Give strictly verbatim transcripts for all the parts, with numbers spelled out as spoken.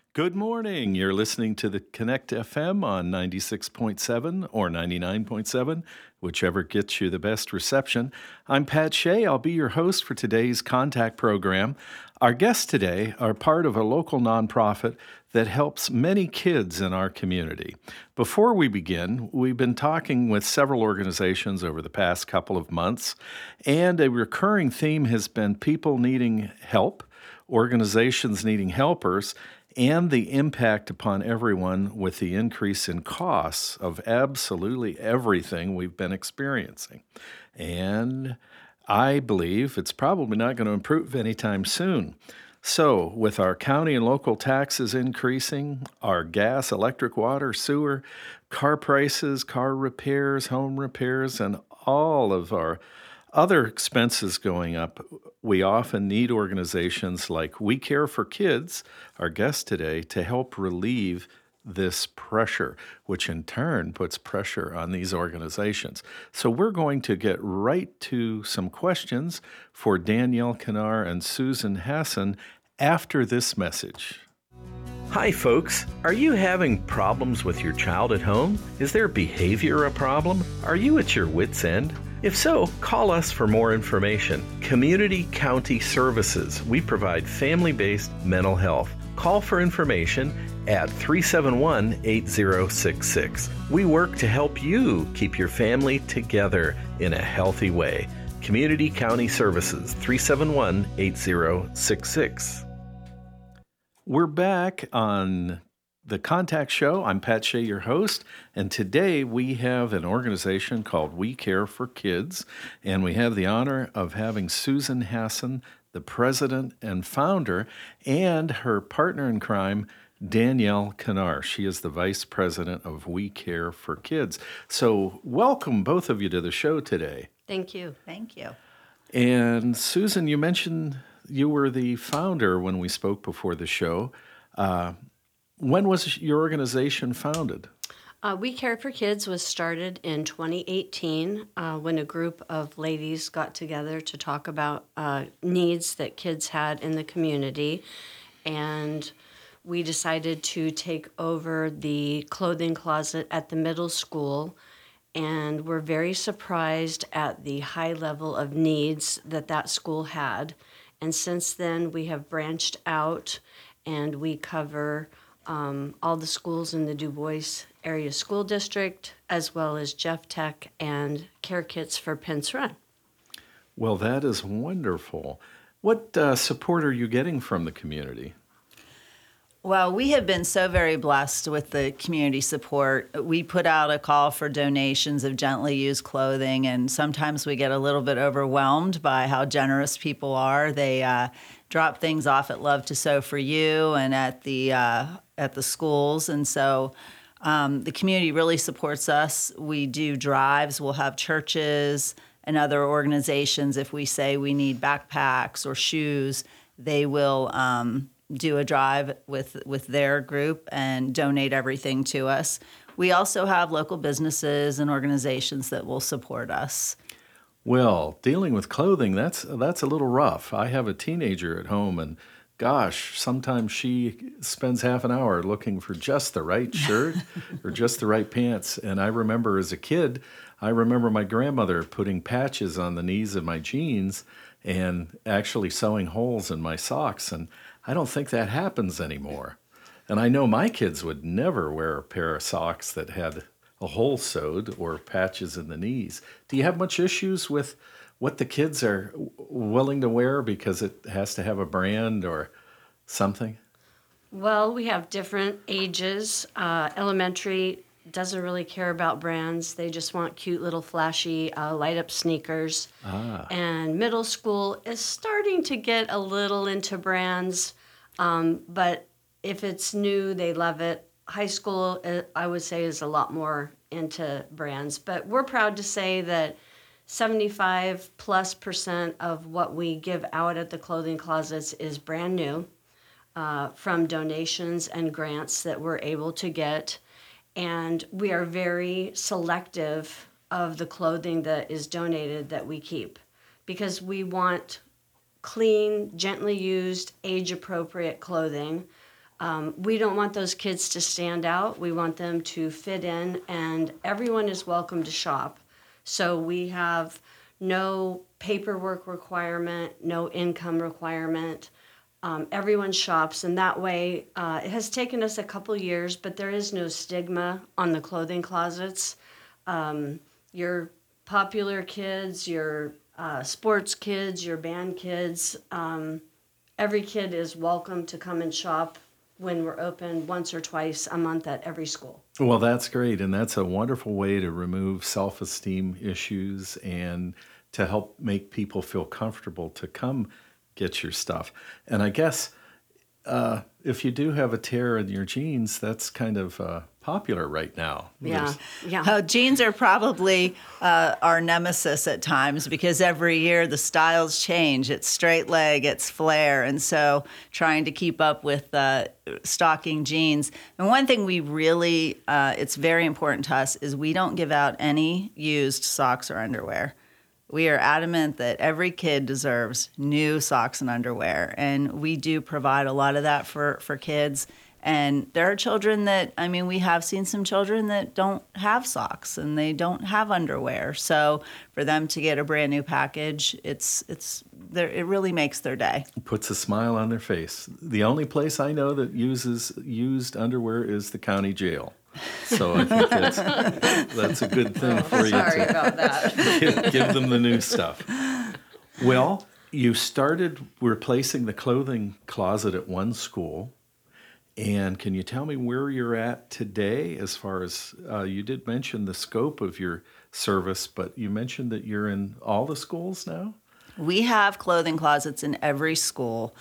Good morning. You're listening to the Connect F M on ninety-six point seven or ninety-nine point seven, whichever gets you the best reception. I'm Pat Shea. I'll be your host for today's Contact program. Our guests today are part of a local nonprofit that helps many kids in our community. Before we begin, we've been talking with several organizations over the past couple of months, and a recurring theme has been people needing help, organizations needing helpers, and the impact upon everyone with the increase in costs of absolutely everything we've been experiencing. And I believe it's probably not going to improve anytime soon. So, with our county and local taxes increasing, our gas, electric, water, sewer, car prices, car repairs, home repairs, and all of our other expenses going up, we often need organizations like We Care for Kids, our guest today, to help relieve this pressure, which in turn puts pressure on these organizations. So we're going to get right to some questions for Danielle Kanar and Susan Hassan after this message. Hi, folks. Are you having problems with your child at home? Is their behavior a problem? Are you at your wit's end? If so, call us for more information. Community County Services. We provide family-based mental health. Call for information at three seven one, eight zero six six. We work to help you keep your family together in a healthy way. Community County Services, three seven one, eight zero six six. We're back on the Contact Show. I'm Pat Shea, your host, and today we have an organization called We Care for Kids, and we have the honor of having Susan Hassan, the president and founder, and her partner in crime, Danielle Kanar. She is the vice president of We Care for Kids. So welcome, both of you, to the show today. Thank you. Thank you. And Susan, you mentioned you were the founder when we spoke before the show. Uh, when was your organization founded? Uh, We Care for Kids was started in twenty eighteen uh, when a group of ladies got together to talk about uh, needs that kids had in the community. And we decided to take over the clothing closet at the middle school. And we're very surprised at the high level of needs that that school had. And since then, we have branched out and we cover um, all the schools in the Du Bois Area School District, as well as Jeff Tech and Care Kits for Pence Run. Well, that is wonderful. What uh, support are you getting from the community? Well, we have been so very blessed with the community support. We put out a call for donations of gently used clothing, and sometimes we get a little bit overwhelmed by how generous people are. They uh, drop things off at Love to Sew for You and at the uh, at the schools, and so um, the community really supports us. We do drives. We'll have churches and other organizations. If we say we need backpacks or shoes, they will Um, do a drive with with their group and donate everything to us. We also have local businesses and organizations that will support us. Well, dealing with clothing, that's that's a little rough. I have a teenager at home, and gosh, sometimes she spends half an hour looking for just the right shirt or just the right pants. And I remember as a kid, I remember my grandmother putting patches on the knees of my jeans and actually sewing holes in my socks. And I don't think that happens anymore. And I know my kids would never wear a pair of socks that had a hole sewed or patches in the knees. Do you have much issues with what the kids are willing to wear because it has to have a brand or something? Well, we have different ages. Uh, elementary doesn't really care about brands. They just want cute little flashy uh, light-up sneakers. Ah. And middle school is starting to get a little into brands, um, but if it's new, they love it. High school, uh, I would say, is a lot more into brands. But we're proud to say that seventy-five plus percent of what we give out at the clothing closets is brand new uh, from donations and grants that we're able to get. And we are very selective of the clothing that is donated that we keep because we want clean, gently used, age-appropriate clothing Um, we don't want those kids to stand out. We want them to fit in, and everyone is welcome to shop. So we have no paperwork requirement, no income requirement. Um, everyone shops, and that way uh, it has taken us a couple years, but there is no stigma on the clothing closets. Um, your popular kids, your uh, sports kids, your band kids, um, every kid is welcome to come and shop when we're open once or twice a month at every school. Well, that's great, and that's a wonderful way to remove self-esteem issues and to help make people feel comfortable to come get your stuff. And I guess uh, if you do have a tear in your jeans, that's kind of uh, popular right now. Yeah, There's- yeah. Oh, jeans are probably uh, our nemesis at times because every year the styles change. It's straight leg, it's flare, and so trying to keep up with uh, stocking jeans. And one thing we really, uh, it's very important to us, is we don't give out any used socks or underwear. We are adamant that every kid deserves new socks and underwear, and we do provide a lot of that for, for kids. And there are children that, I mean, we have seen some children that don't have socks and they don't have underwear. So for them to get a brand new package, it's it's there. It really makes their day. Puts a smile on their face. The only place I know that uses used underwear is the county jail. So I think that's, that's a good thing for you Sorry to about that. give, give them the new stuff. Well, you started replacing the clothing closet at one school. And can you tell me where you're at today as far as, uh, you did mention the scope of your service, but you mentioned that you're in all the schools now? We have clothing closets in every school,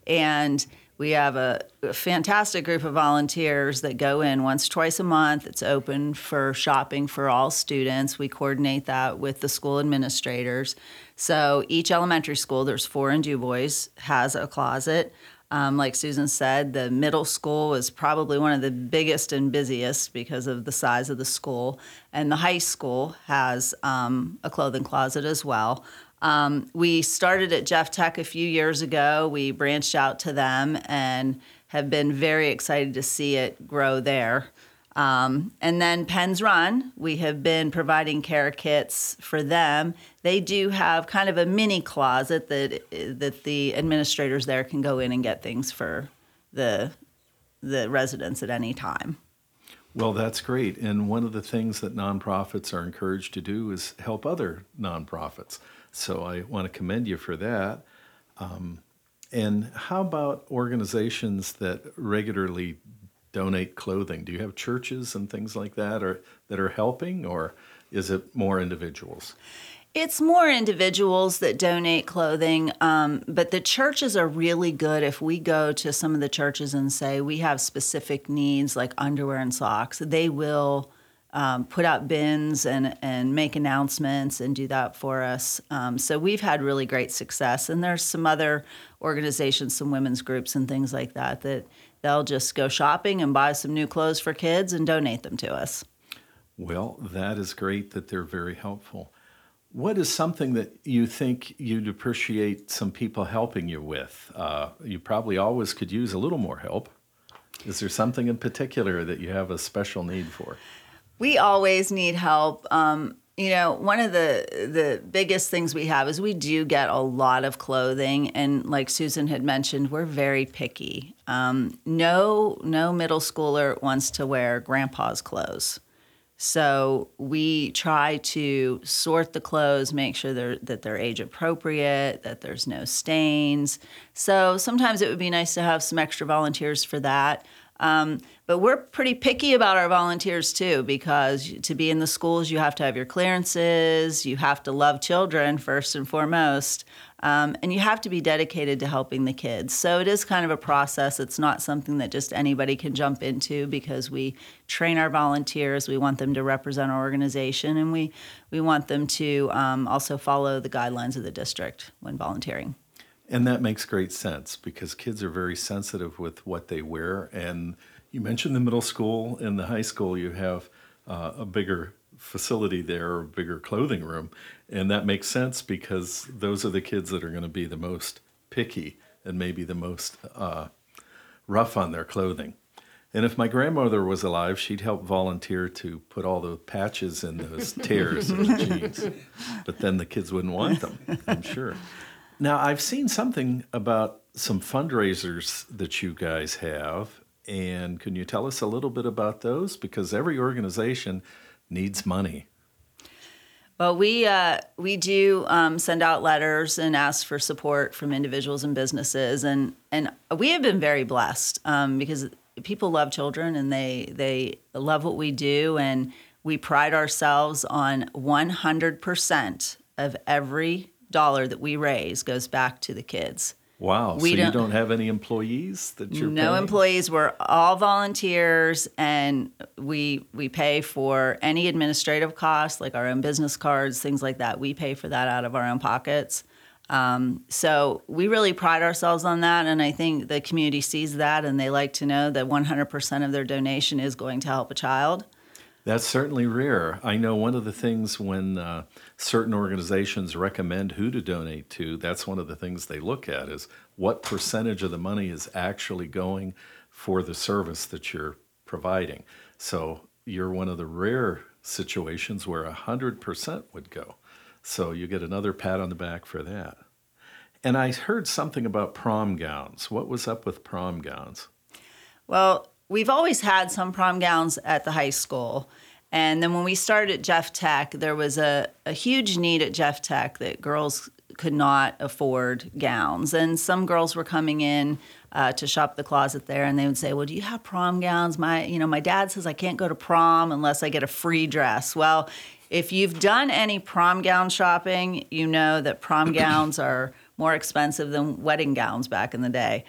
and we have a, a fantastic group of volunteers that go in once, twice a month. It's open for shopping for all students. We coordinate that with the school administrators. So each elementary school, there's four in DuBois, has a closet. Um, like Susan said, the middle school is probably one of the biggest and busiest because of the size of the school. And the high school has um, a clothing closet as well. Um, we started at Jeff Tech a few years ago. We branched out to them and have been very excited to see it grow there. Um, and then Penn's Run, we have been providing care kits for them. They do have kind of a mini closet that that the administrators there can go in and get things for the the residents at any time. Well, that's great. And one of the things that nonprofits are encouraged to do is help other nonprofits. So I want to commend you for that. Um, and how about organizations that regularly donate clothing? Do you have churches and things like that or that are helping, or is it more individuals? It's more individuals that donate clothing, um, but the churches are really good. If we go to some of the churches and say we have specific needs like underwear and socks, they will um, put out bins and, and make announcements and do that for us. Um, so we've had really great success. And there's some other organizations, some women's groups and things like that, that they'll just go shopping and buy some new clothes for kids and donate them to us. Well, that is great that they're very helpful. What is something that you think you'd appreciate some people helping you with? Uh, you probably always could use a little more help. Is there something in particular that you have a special need for? We always need help. Um, you know, one of the the biggest things we have is we do get a lot of clothing, and like Susan had mentioned, we're very picky. Um, no, no middle schooler wants to wear grandpa's clothes. So we try to sort the clothes, make sure they're, that they're age appropriate, that there's no stains. So sometimes it would be nice to have some extra volunteers for that. Um, but we're pretty picky about our volunteers too, because to be in the schools, you have to have your clearances, you have to love children first and foremost, um, and you have to be dedicated to helping the kids. So it is kind of a process. It's not something that just anybody can jump into, because we train our volunteers. We want them to represent our organization, and we, we want them to um, also follow the guidelines of the district when volunteering. And that makes great sense, because kids are very sensitive with what they wear. And you mentioned the middle school and the high school, you have uh, a bigger facility there, or a bigger clothing room. And that makes sense, because those are the kids that are going to be the most picky and maybe the most uh, rough on their clothing. And if my grandmother was alive, she'd help volunteer to put all the patches in those tears in the jeans. But then the kids wouldn't want them, I'm sure. Now, I've seen something about some fundraisers that you guys have. And can you tell us a little bit about those? Because every organization needs money. Well, we uh, we do um, send out letters and ask for support from individuals and businesses, and and we have been very blessed um, because people love children and they they love what we do, and we pride ourselves on one hundred percent of every dollar that we raise goes back to the kids. Wow. We so don't, you don't have any employees that you're no paying? employees. We're all volunteers, and we we pay for any administrative costs, like our own business cards, things like that. We pay for that out of our own pockets. Um, so we really pride ourselves on that, and I think the community sees that, and they like to know that one hundred percent of their donation is going to help a child. That's certainly rare. I know one of the things when uh, certain organizations recommend who to donate to, that's one of the things they look at is what percentage of the money is actually going for the service that you're providing. So you're one of the rare situations where one hundred percent would go. So you get another pat on the back for that. And I heard something about prom gowns. What was up with prom gowns? Well, we've always had some prom gowns at the high school. And then when we started at Jeff Tech, there was a, a huge need at Jeff Tech that girls could not afford gowns. And some girls were coming in uh, to shop the closet there, and they would say, well, do you have prom gowns? My, you know, my dad says I can't go to prom unless I get a free dress. Well, if you've done any prom gown shopping, you know that prom gowns are more expensive than wedding gowns back in the day.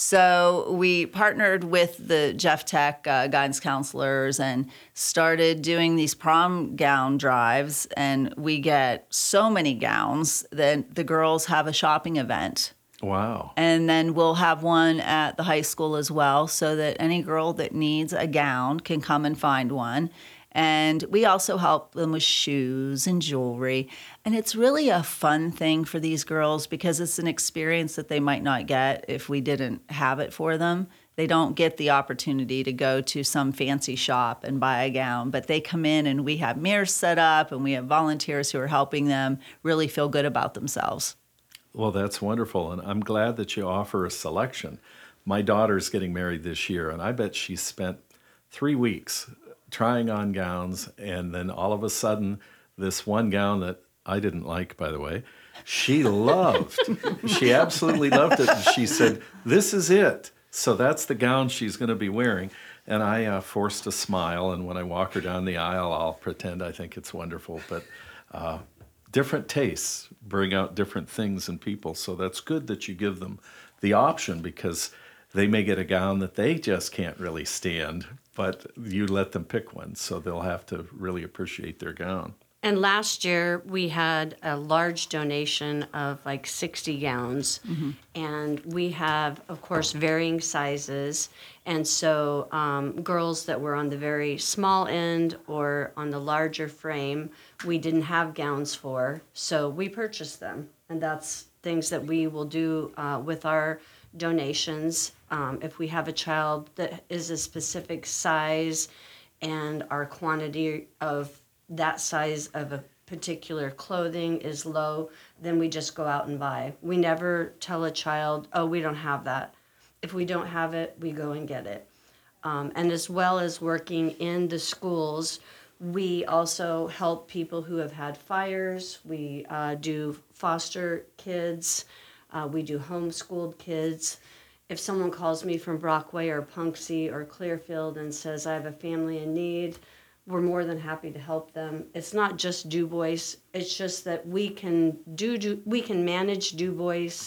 So we partnered with the Jeff Tech uh, guidance counselors and started doing these prom gown drives, and we get so many gowns that the girls have a shopping event. Wow. And then we'll have one at the high school as well, so that any girl that needs a gown can come and find one. And we also help them with shoes and jewelry. And it's really a fun thing for these girls because it's an experience that they might not get if we didn't have it for them. They don't get the opportunity to go to some fancy shop and buy a gown, but they come in and we have mirrors set up and we have volunteers who are helping them really feel good about themselves. Well, that's wonderful. And I'm glad that you offer a selection. My daughter's getting married this year, and I bet she spent three weeks trying on gowns, and then all of a sudden, this one gown that I didn't like, by the way, she loved. She absolutely loved it. And she said, this is it. So that's the gown she's going to be wearing. And I uh, forced a smile, and when I walk her down the aisle, I'll pretend I think it's wonderful. But uh, different tastes bring out different things in people, so that's good that you give them the option because they may get a gown that they just can't really stand, but you let them pick one, so they'll have to really appreciate their gown. And last year, we had a large donation of like sixty gowns. Mm-hmm. And we have, of course, varying sizes. And so um, girls that were on the very small end or on the larger frame, we didn't have gowns for. So we purchased them. And that's things that we will do uh, with our donations. Um, if we have a child that is a specific size and our quantity of that size of a particular clothing is low, then we just go out and buy. We never tell a child, oh, we don't have that. If we don't have it, we go and get it. Um, and as well as working in the schools, we also help people who have had fires. We uh, do foster kids. Uh, we do homeschooled kids. If someone calls me from Brockway or Punxsutawney or Clearfield and says, I have a family in need, we're more than happy to help them. It's not just Du Bois. It's just that we can do, do we can manage Du Bois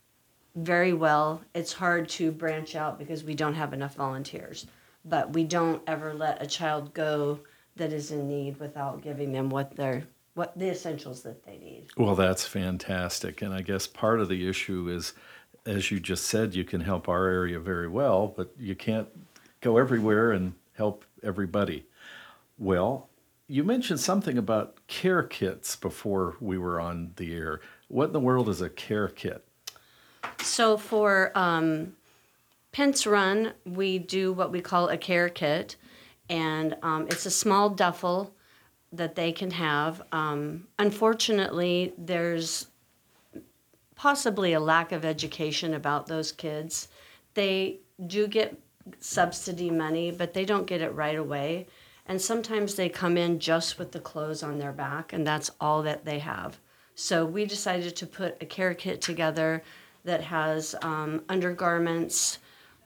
very well. It's hard to branch out because we don't have enough volunteers. But we don't ever let a child go that is in need without giving them what they're what the essentials that they need. Well, that's fantastic. And I guess part of the issue is, as you just said, you can help our area very well, but you can't go everywhere and help everybody. Well, you mentioned something about care kits before we were on the air. What in the world is a care kit? So for um, Pence Run, we do what we call a care kit, and um, it's a small duffel that they can have. Um, unfortunately, there's possibly a lack of education about those kids. They do get subsidy money, but they don't get it right away. And sometimes they come in just with the clothes on their back, and that's all that they have. So we decided to put a care kit together that has um, undergarments,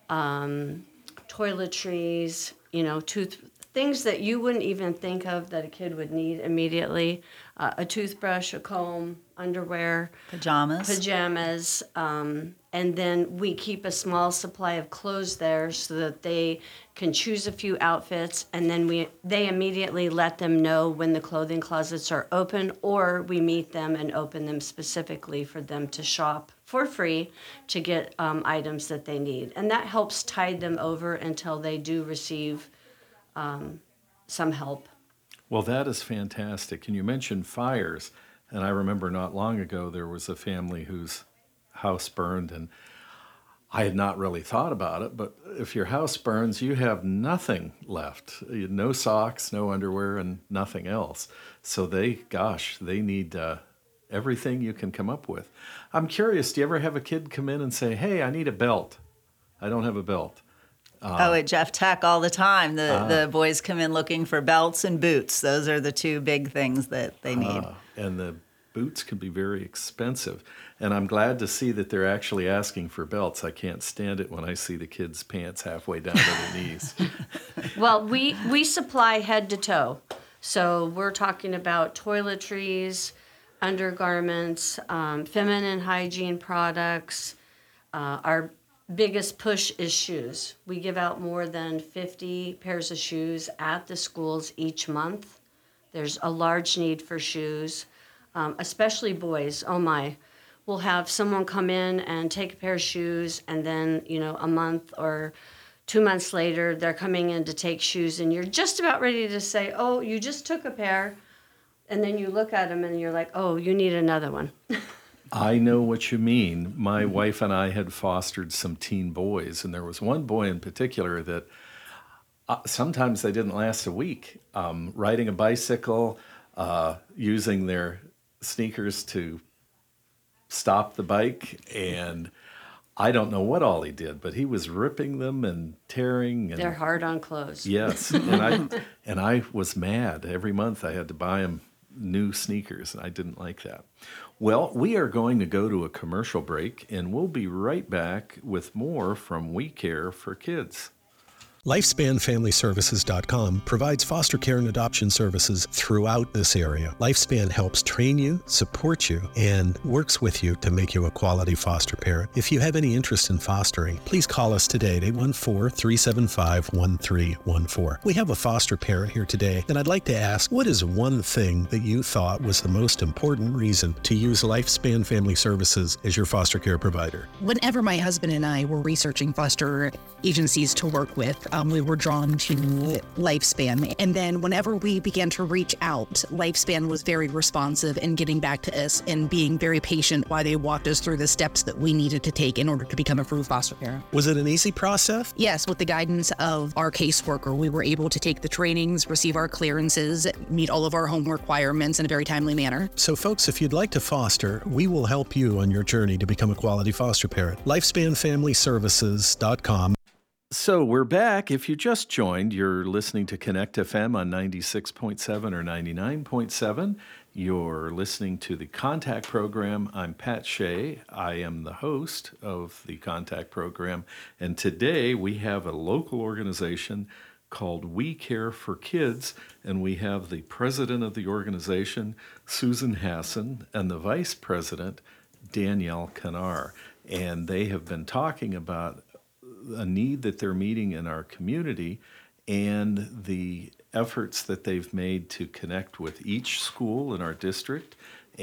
um, toiletries, you know, tooth things that you wouldn't even think of that a kid would need immediately. Uh, a toothbrush, a comb, underwear, Pajamas. pajamas, um, and then we keep a small supply of clothes there so that they can choose a few outfits, and then we they immediately let them know when the clothing closets are open, or we meet them and open them specifically for them to shop for free to get um, items that they need. And that helps tide them over until they do receive um, some help. Well, that is fantastic. And you mentioned fires. And I remember not long ago there was a family whose house burned, and I had not really thought about it, but if your house burns, you have nothing left. No socks, no underwear, and nothing else. So they, gosh, they need uh, everything you can come up with. I'm curious, do you ever have a kid come in and say, hey, I need a belt? I don't have a belt. Uh, oh, at Jeff Tech all the time. The uh, the boys come in looking for belts and boots. Those are the two big things that they need. Uh, and the boots can be very expensive. And I'm glad to see that they're actually asking for belts. I can't stand it when I see the kids' pants halfway down to their knees. Well, we, we supply head to toe. So we're talking about toiletries, undergarments, um, feminine hygiene products. Uh, our biggest push is shoes. We give out more than fifty pairs of shoes at the schools each month. There's a large need for shoes, um, especially boys. Oh my, we'll have someone come in and take a pair of shoes, and then, you know, a month or two months later, they're coming in to take shoes, and you're just about ready to say, oh, you just took a pair, and then you look at them and you're like, oh, you need another one. I know what you mean. My wife and I had fostered some teen boys, and there was one boy in particular that uh, sometimes they didn't last a week. Um, riding a bicycle, uh, using their sneakers to stop the bike, and I don't know what all he did, but he was ripping them and tearing. And, they're hard on clothes. Yes, and I and I was mad. Every month I had to buy him new sneakers, and I didn't like that. Well, we are going to go to a commercial break, and we'll be right back with more from We Care for Kids. Lifespan Family Services dot com provides foster care and adoption services throughout this area. Lifespan helps train you, support you, and works with you to make you a quality foster parent. If you have any interest in fostering, please call us today at eight one four, three seven five, one three one four. We have a foster parent here today, and I'd like to ask, what is one thing that you thought was the most important reason to use Lifespan Family Services as your foster care provider? Whenever my husband and I were researching foster agencies to work with, Um, we were drawn to Lifespan. And then whenever we began to reach out, Lifespan was very responsive in getting back to us and being very patient while they walked us through the steps that we needed to take in order to become a approved foster parent. Was it an easy process? Yes, with the guidance of our caseworker, we were able to take the trainings, receive our clearances, meet all of our home requirements in a very timely manner. So folks, if you'd like to foster, we will help you on your journey to become a quality foster parent. Lifespan Family Services dot com. So we're back. If you just joined, you're listening to Connect F M on ninety-six point seven or ninety-nine point seven. You're listening to the Contact Program. I'm Pat Shea. I am the host of the Contact Program. And today we have a local organization called We Care for Kids. And we have the president of the organization, Susan Hassan, and the vice president, Danielle Canar. And they have been talking about a need that they're meeting in our community and the efforts that they've made to connect with each school in our district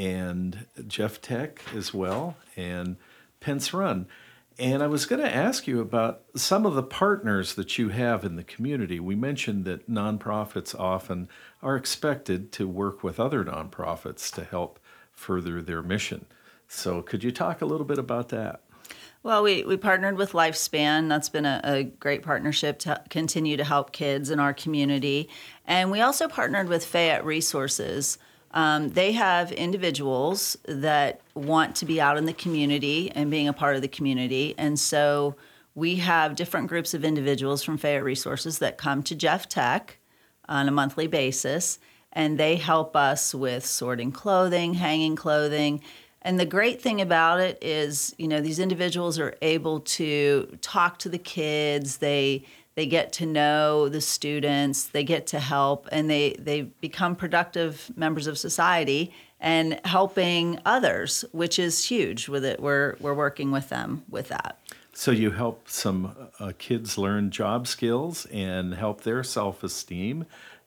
and Jeff Tech as well and Pence Run. And I was going to ask you about some of the partners that you have in the community. We mentioned that nonprofits often are expected to work with other nonprofits to help further their mission. So could you talk a little bit about that? Well, we, we partnered with Lifespan. That's been a, a great partnership to continue to help kids in our community. And we also partnered with Fayette Resources. Um, they have individuals that want to be out in the community and being a part of the community. And so we have different groups of individuals from Fayette Resources that come to Jeff Tech on a monthly basis, and they help us with sorting clothing, hanging clothing. And the great thing about it is, you know, these individuals are able to talk to the kids. They they get to know the students. They get to help, and they they become productive members of society and helping others, which is huge. With it, we're we're working with them with that. So you help some uh, kids learn job skills and help their self-esteem,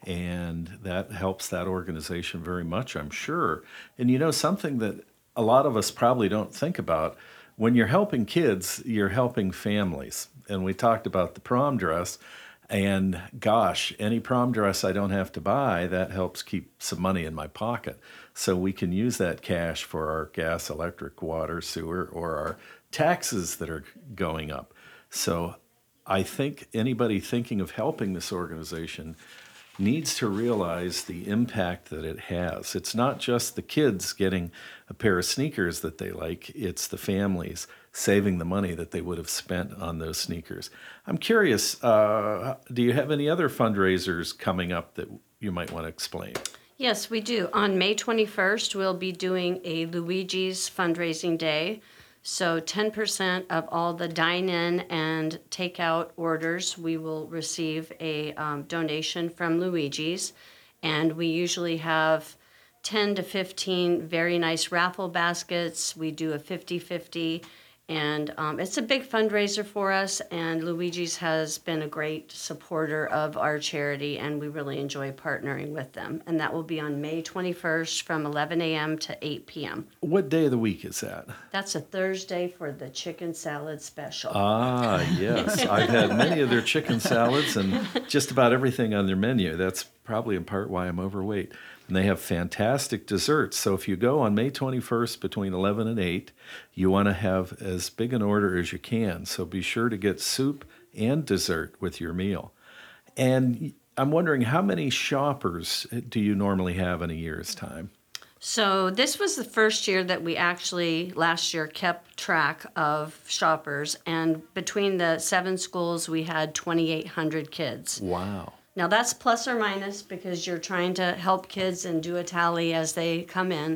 and that helps that organization very much, I'm sure. And you know, something that a lot of us probably don't think about, when you're helping kids, you're helping families. And we talked about the prom dress, and gosh, any prom dress I don't have to buy, that helps keep some money in my pocket. So we can use that cash for our gas, electric, water, sewer, or our taxes that are going up. So I think anybody thinking of helping this organization needs to realize the impact that it has. It's not just the kids getting a pair of sneakers that they like, it's the families saving the money that they would have spent on those sneakers. I'm curious, uh, do you have any other fundraisers coming up that you might want to explain? Yes, we do. On May twenty-first, we'll be doing a Luigi's fundraising day. So ten percent of all the dine-in and takeout orders, we will receive a um, donation from Luigi's. And we usually have ten to fifteen very nice raffle baskets. We do a fifty-fifty. And um, it's a big fundraiser for us. And Luigi's has been a great supporter of our charity, and we really enjoy partnering with them. And that will be on May twenty-first from eleven a.m. to eight p.m. What day of the week is that? That's a Thursday for the chicken salad special. Ah, yes. I've had many of their chicken salads and just about everything on their menu. That's probably in part why I'm overweight. And they have fantastic desserts. So if you go on May twenty-first between eleven and eight, you want to have as big an order as you can. So be sure to get soup and dessert with your meal. And I'm wondering, how many shoppers do you normally have in a year's time? So this was the first year that we actually last year kept track of shoppers. And between the seven schools, we had twenty-eight hundred kids. Wow. Now that's plus or minus because you're trying to help kids and do a tally as they come in.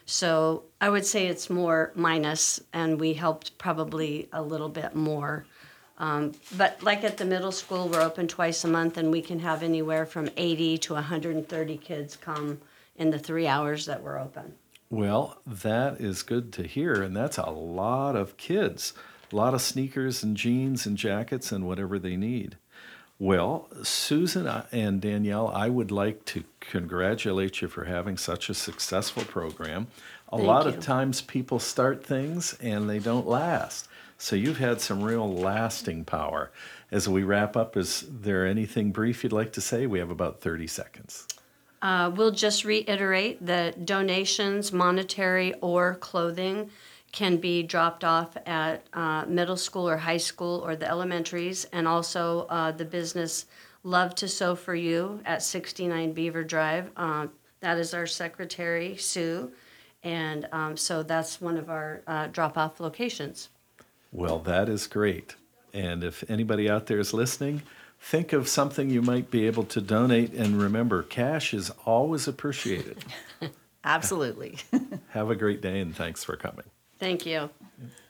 So I would say it's more minus, and we helped probably a little bit more. Um, but like at the middle school, we're open twice a month, and we can have anywhere from eighty to one hundred thirty kids come in the three hours that we're open. Well, that is good to hear, and that's a lot of kids. A lot of sneakers and jeans and jackets and whatever they need. Well, Susan and Danielle, I would like to congratulate you for having such a successful program. A Thank lot you. of times people start things and they don't last. So you've had some real lasting power. As we wrap up, is there anything brief you'd like to say? We have about thirty seconds. Uh, we'll just reiterate that donations, monetary or clothing, can be dropped off at uh, middle school or high school or the elementaries, and also uh, the business Love to Sew for You at sixty-nine Beaver Drive. Uh, that is our secretary, Sue, and um, so that's one of our uh, drop-off locations. Well, that is great. And if anybody out there is listening, think of something you might be able to donate, and remember, cash is always appreciated. Absolutely. Have a great day, and thanks for coming. Thank you. Yeah.